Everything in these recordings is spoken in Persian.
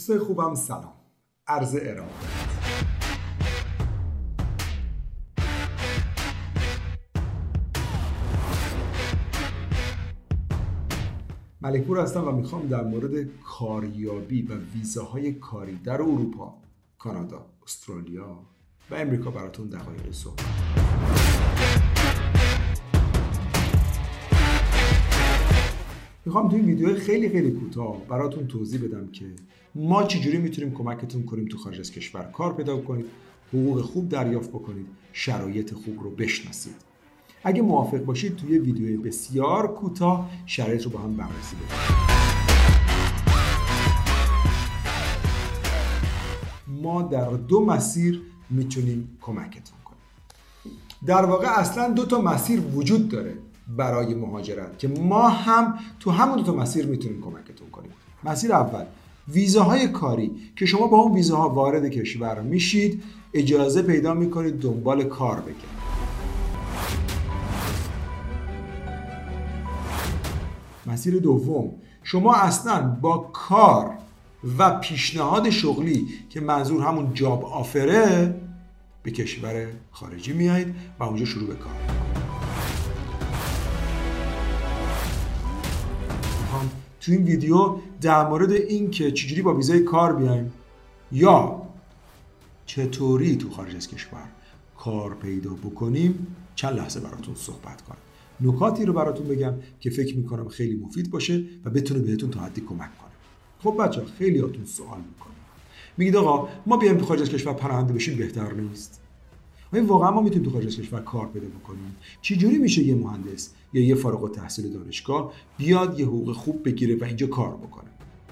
دوستای خوبم سلام. عرض ارادت. ملکپور هستم و میخوام در مورد کاریابی و ویزاهای کاری در اروپا، کانادا، استرالیا و امریکا براتون دقایقی صحبت کنم. میخوام تو این ویدیو خیلی کوتاه براتون توضیح بدم که ما چجوری میتونیم کمکتون کنیم تو خارج از کشور کار پیدا کنید، حقوق خوب دریافت بکنید، شرایط خوب رو بشناسید. اگه موافق باشید توی ویدیو بسیار کوتاه شرایط رو با هم بررسی بکنیم. ما در دو مسیر میتونیم کمکتون کنیم. در واقع اصلا دو تا مسیر وجود داره برای مهاجرت که ما هم تو همون دو تا مسیر میتونیم کمکتون کنیم. مسیر اول ویزاهای کاری که شما با اون ویزاها وارد کشور میشید، اجازه پیدا میکنید دنبال کار بگردید. مسیر دوم شما اصلا با کار و پیشنهاد شغلی که منظور همون جاب آفره به کشور خارجی میایید و اونجا شروع به کار میکنید. تو این ویدیو در مورد این که چجوری با ویزای کار بیایم یا چطوری تو خارج از کشور کار پیدا بکنیم چند لحظه براتون صحبت کنم. نکاتی رو براتون بگم که فکر میکنم خیلی مفید باشه و بتونه بهتون تا حدی کمک کنه. خب بچه‌ها خیلیاتون سوال میکنید. میگید آقا ما بیایم تو خارج از کشور پناهنده بشیم بهتر نیست؟ آیا واقعا ما میتونیم تو خارج از کشور کار پیدا بکنیم؟ چجوری میشه یه مهندس یا یه فارغ التحصیل دانشگاه بیاد یه حقوق خوب بگیره و اینجا کار بکنه؟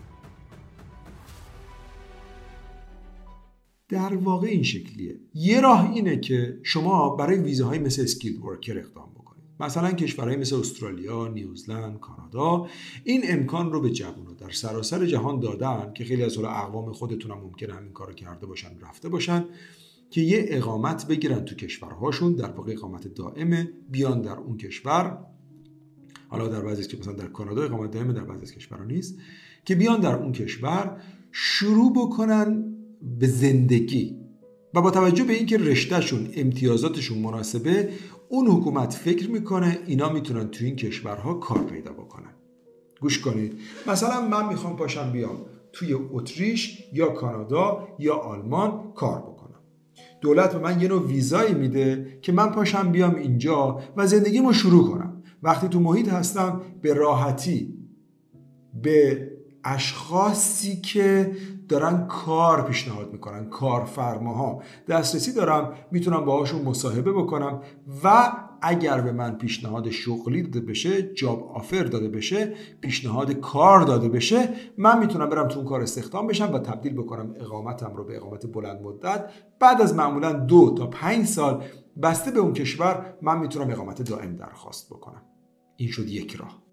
در واقع این شکلیه. یه راه اینه که شما برای ویزاهای مثل اسکیلد ورکر اقدام بکنید. مثلا کشورهای مثل استرالیا، نیوزلند، کانادا این امکان رو به جوونا در سراسر جهان دادن که خیلی از اقوام خودتون هم ممکنه همین کارو کرده باشن، رفته باشن که یه اقامت بگیرن تو کشورهاشون، در واقع اقامت دائمه، بیان در اون کشور. حالا در بعضی که مثلا در کانادا اقامت دائمه، در بعضی از کشورها نیست، که بیان در اون کشور شروع بکنن به زندگی و با توجه به اینکه رشتهشون امتیازاتشون مناسبه، اون حکومت فکر میکنه اینا میتونن تو این کشورها کار پیدا بکنن. گوش کنید، مثلا من میخوام پاشم بیام توی اتریش یا کانادا یا آلمان کار بکنم. دولت به من یه نوع ویزایی میده که من پاشم بیام اینجا و زندگیمو شروع کنم. وقتی تو محیط هستم به راحتی به اشخاصی که دارن کار پیشنهاد میکنن، کارفرماها دسترسی دارم، میتونم باهاشون مصاحبه بکنم و اگر به من پیشنهاد شغلی داده بشه، جاب آفر داده بشه، پیشنهاد کار داده بشه، من میتونم برم تو اون کار استخدام بشم و تبدیل بکنم اقامتم رو به اقامت بلند مدت. بعد از معمولا 2 تا 5 سال بسته به اون کشور من میتونم اقامت دائم درخواست بکنم. این شد یک راه.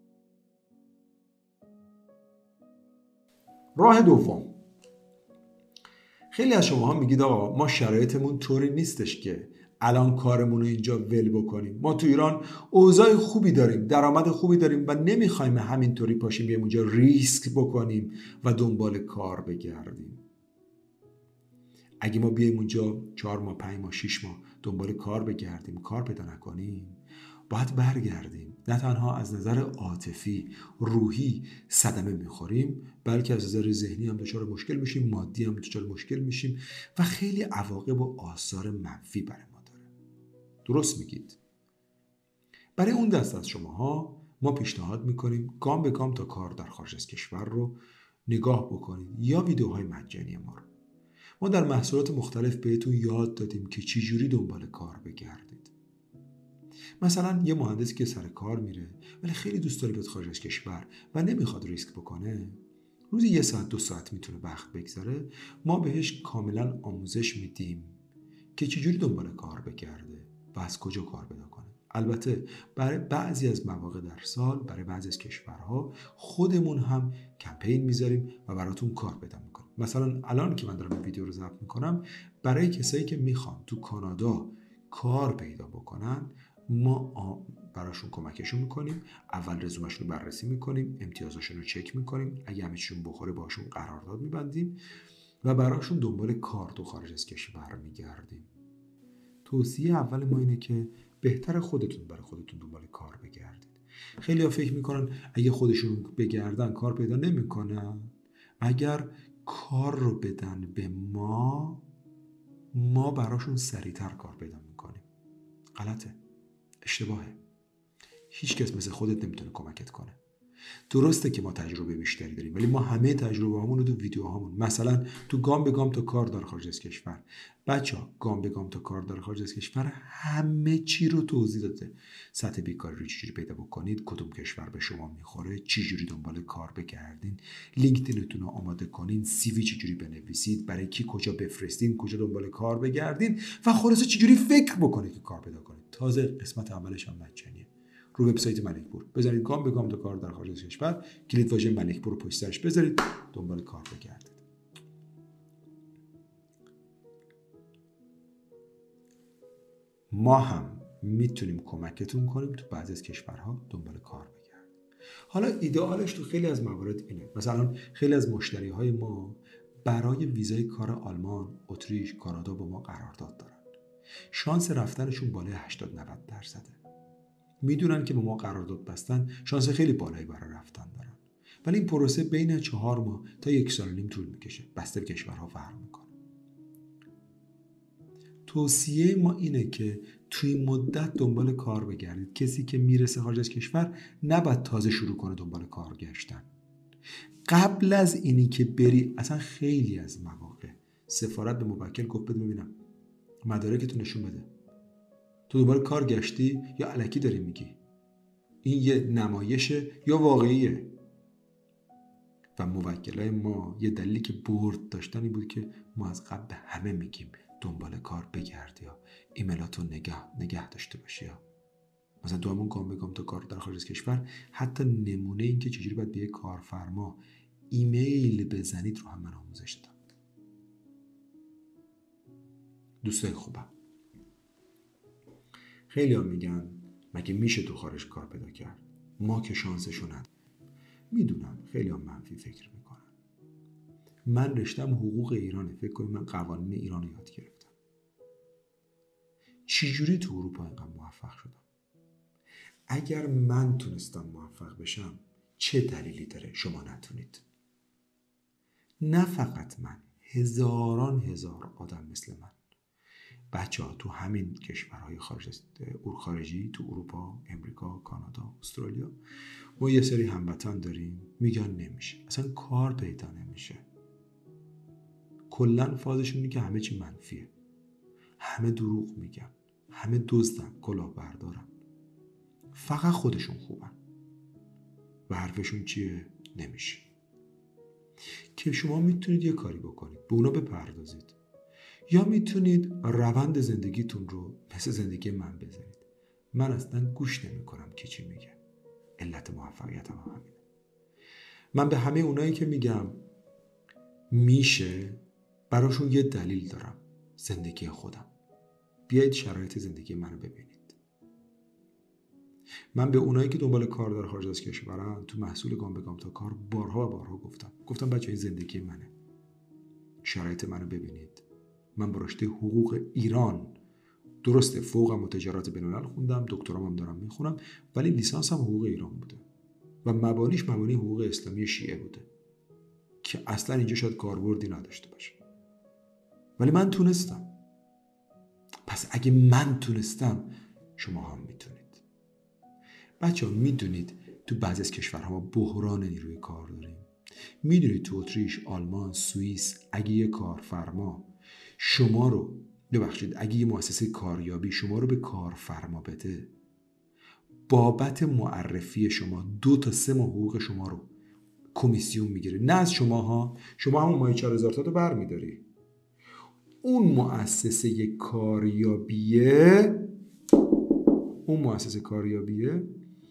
راه دوم، خیلی از شماها میگید آقا ما شرایطمون طوری نیستش که الان کارمون رو اینجا ول بکنیم. ما تو ایران اوضاع خوبی داریم، درآمد خوبی داریم و نمیخوایم همینطوری پاشیم بیایم اونجا ریسک بکنیم و دنبال کار بگردیم. اگه ما بیایم اونجا 4 ماه، 5 ماه، 6 ماه دنبال کار بگردیم، کار پیدا نکنیم، باید برگردیم. نه تنها از نظر عاطفی، روحی صدمه میخوریم، بلکه از نظر ذهنی هم دچار مشکل میشیم، مادی هم دچار مشکل میشیم و خیلی عواقب و آثار منفی برای ما داره. درست میگید. برای اون دست از شماها ما پیشنهاد میکنیم گام به گام تا کار در خارج از کشور رو نگاه بکنید یا ویدیوهای مجانی ما رو. ما در محصولات مختلف بهتون یاد دادیم که چجوری دنبال کار بگردید. مثلا یه مهندسی که سر کار میره ولی خیلی دوست داره بیاد خارج از کشور و نمیخواد ریسک بکنه، روزی 1 ساعت 2 ساعت میتونه وقت بگذاره، ما بهش کاملا آموزش میدیم که چجوری دنبال کار بگرده و از کجا کار پیدا کنه. البته برای بعضی از مواقع در سال، برای بعضی از کشورها خودمون هم کمپین میذاریم و براتون کار پیدا میکنیم. مثلا الان که من دارم این ویدیو رو ضبط میکنم، برای کسایی که میخوان تو کانادا کار پیدا بکنن ما براشون کمکشون میکنیم، اول رزومشون رو بررسی میکنیم، امتیازشون رو چک میکنیم، اگه همه چیشون بخوره باشون قرارداد میبندیم و براشون دنبال کار تو خارج از کشور میگردیم. توصیه اول ما اینه که بهتر خودتون برای خودتون دنبال کار بگردید. خیلی ها فکر میکنن اگه خودشون بگردن کار پیدا نمیکنن، اگر کار رو بدن به ما براشون سریعتر کار پیدا میکنیم. غلطه، اشتباهه. هیچ کس مثل خودت نمیتونه کمکت کنه. درسته که ما تجربه بیشتری داریم، ولی ما همه تجربه هامون رو تو ویدیوهامون، مثلا تو گام به گام تا کار در خارج از کشور، بچه‌ها گام به گام تا کار در خارج از کشور همه چی رو توضیح داده. سطح بیکاری رو چجوری پیدا بکنید، کدوم کشور به شما میخوره، چجوری دنبال کار بگردین، لینکدینتون رو آماده کنین، سی وی چجوری بنویسید، برای کی کجا بفرستین، کجا دنبال کار بگردین و خلاصه چجوری فکر بکنید که کار پیدا کنید. تازه قسمت اولش هم مجانیه. رو وبسایت ملکپور بذارید گام به گام تا کار در خارج از کشور، کلید واژه ملکپور رو پشت سرش بذارید، دنبال کار بگردید. ما هم میتونیم کمکتون کنیم تو بعضی از کشورها دنبال کار بگردید. حالا ایدئالش تو خیلی از موارد اینه، مثلا خیلی از مشتری های ما برای ویزای کار آلمان، اتریش، کانادا با ما قرارداد دارن. شانس رفتنشون بالای 80-90%. میدونن که با ما قرارداد بستن شانس خیلی بالایی برای رفتن دارن، ولی این پروسه بین 4 ماه تا 1 سال و نیم طول میکشه، بسته به کشورها فرق میکنه. توصیه ما اینه که توی مدت دنبال کار بگردید. کسی که میرسه خارج از کشور نباید تازه شروع کنه دنبال کار گشتن. قبل از اینی که بری، اصلا خیلی از مواقع سفارت به موکل گفت بده ببینم مدارکتو نشون بده، تو دوباره کار گشتی یا الکی داری میگی؟ این یه نمایشه یا واقعیه؟ و موکلای ما یه دلیلی که برد داشتنی بود که ما از قبل به همه میگیم دنبال کار بگردی یا ایمیلاتو نگه داشته باشی. یا مثلا تو همون گام به گام تا کار در خارج از کشور، حتی نمونه این که چجوری باید به یه کارفرما ایمیل بزنید رو هم من آموزش دادم. دوستای خوبم، خیلی ها میگن مگه میشه تو خارج کار پیدا کرد؟ ما که شانسشو نداریم. میدونم خیلی ها منفی فکر میکنن. من رشتم حقوق ایرانه، فکر کنید من قوانین ایران رو یاد گرفتم. چجوری تو اروپا اینقدر موفق شدم؟ اگر من تونستم موفق بشم، چه دلیلی داره شما نتونید؟ نه فقط من، هزاران هزار آدم مثل من. بچه‌ها تو همین کشورهای خارجی، تو اروپا، امریکا، کانادا، استرالیا، ما یه سری هموطن داریم میگن نمیشه، اصلا کار پیدا نمیشه. کلن فازشون اینه که همه چی منفیه، همه دروغ میگن، همه دزدن، کلاهبردارن، فقط خودشون خوبن و حرفشون چیه؟ نمیشه. که شما میتونید یه کاری بکنید، به اونا بپردازید، یا میتونید روند زندگیتون رو مثل زندگی من بذارید. من اصلا گوش نمی کنم که چی میگه، علت موفقیتم هم همینه. من به همه اونایی که میگم میشه، براشون یه دلیل دارم، زندگی خودم. بیایید شرایط زندگی منو ببینید. من به اونایی که دنبال کار در خارج از کشورن، تو محصول گام به گام تا کار بارها و بارها گفتم بچه این زندگی منه، شرایط منو ببینید. من با رشته حقوق ایران، درسته فوقم و تجارت بین‌الملل خوندم، دکترام هم دارم میخونم، ولی لیسانسم حقوق ایران بوده و مبانیش مبانی حقوق اسلامی شیعه بوده که اصلا اینجا شاید کاربردی نداشته باشه، ولی من تونستم. پس اگه من تونستم، شما هم میتونید. بچه‌ها میدونید تو بعضی از کشورها ما بحران نیروی کار داریم. میدونید تو اتریش، آلمان، سوئیس اگه یه کارفرما شما رو، اگه یه مؤسسه کاریابی شما رو به کارفرما بده، بابت معرفی شما 2 تا 3 ماه حقوق شما رو کمیسیون میگیره. نه از شما همون ماهی 4000 تا رو برمیداری. اون مؤسسه کاریابیه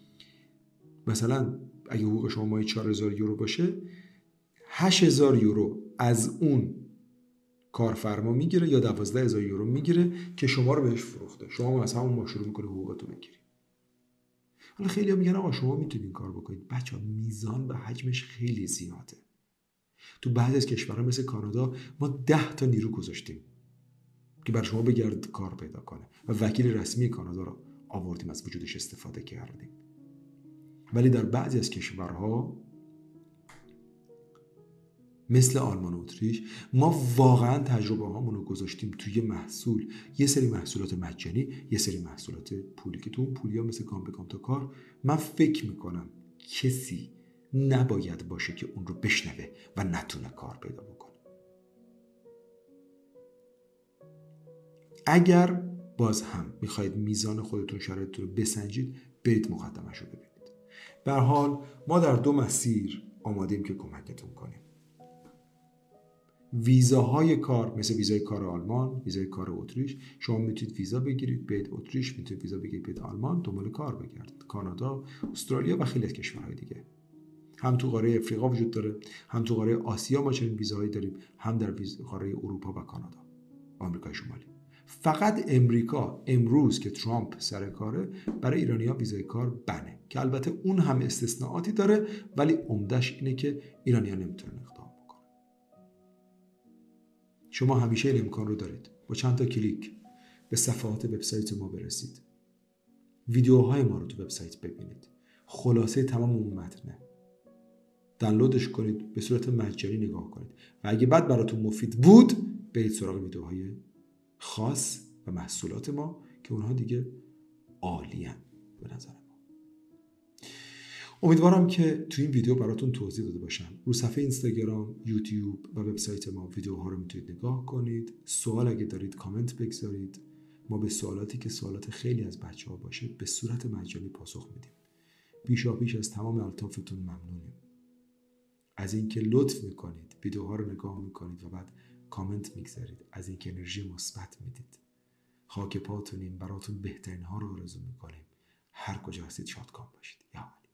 مثلا اگه حقوق شما ماهی 4000 یورو باشه، 8000 یورو از اون کارفرما میگیره یا 12,000 یورو میگیره که شما رو بهش فروخته. شما از همون ما شروع میکنی حقوقتو بگیری. حالا خیلی‌ها میگن آقا شما میتونین کار بکنید. بچه‌ها میزان و حجمش خیلی زیاده. تو بعضی از کشورها مثل کانادا ما 10 تا نیرو گذاشتیم که برای شما بگرد کار پیدا کنه و وکیل رسمی کانادا رو آوردیم، از وجودش استفاده کردیم. ولی در بعضی از کشورها مثل آلمان و اتریش ما واقعا تجربه هامون رو گذاشتیم توی محصول، یه سری محصولات مجانی، یه سری محصولات پولی که تو اون پولیا مثل گام به گام تا کار. من فکر میکنم کسی نباید باشه که اون رو بشنوه و نتونه کار پیدا بکنه. اگر باز هم میخواید میزان خودتون شرایطتون رو بسنجید، برید مقدمش رو ببینید. به هر حال ما در 2 مسیر آمادیم که کمکتون کنیم. ویزاهای کار مثل ویزای کار آلمان، ویزای کار اتریش، شما میتونید ویزا بگیرید برید اتریش، میتونید ویزا بگیرید برید آلمان، دنبال کار بگردید. کانادا، استرالیا و خیلی از کشورهای دیگه. هم تو قاره افریقا وجود داره، هم تو قاره آسیا ما چنین ویزاهایی داریم، هم در قاره اروپا و کانادا و آمریکای شمالی. فقط امریکا امروز که ترامپ سر کاره برای ایرانی‌ها ویزای کار بنه، که البته اون هم استثناءاتی داره، ولی عمده‌اش اینه که ایرانی‌ها نمیتونن اقدام بکنن. شما همیشه این امکان رو دارید با چند تا کلیک به صفحات وبسایت ما برسید، ویدیوهای ما رو تو وبسایت ببینید، خلاصه تمام اون متنه، دانلودش کنید، به صورت مجانی نگاه کنید و اگه بعد براتون مفید بود برید سراغ ویدیوهای خاص و محصولات ما که اونها دیگه عالی‌ان به نظر ما. امیدوارم که تو این ویدیو براتون توضیح داده باشم. رو صفحه اینستاگرام، یوتیوب و وبسایت ما ویدیوها رو میتونید نگاه کنید. سوال اگه دارید کامنت بگذارید. ما به سوالاتی که سوالات خیلی از بچه‌ها باشه به صورت مجانی پاسخ میدیم. پیشاپیش از تمام الطافتون ممنونیم. از اینکه لطف میکنید ویدیوها رو نگاه میکنید و بعد کامنت میگذارید، از اینکه انرژی مثبت میدید. خاک پاتونیم، براتون بهترین ها رو آرزو میکنیم. هر کجا هستید شادکام باشید. یا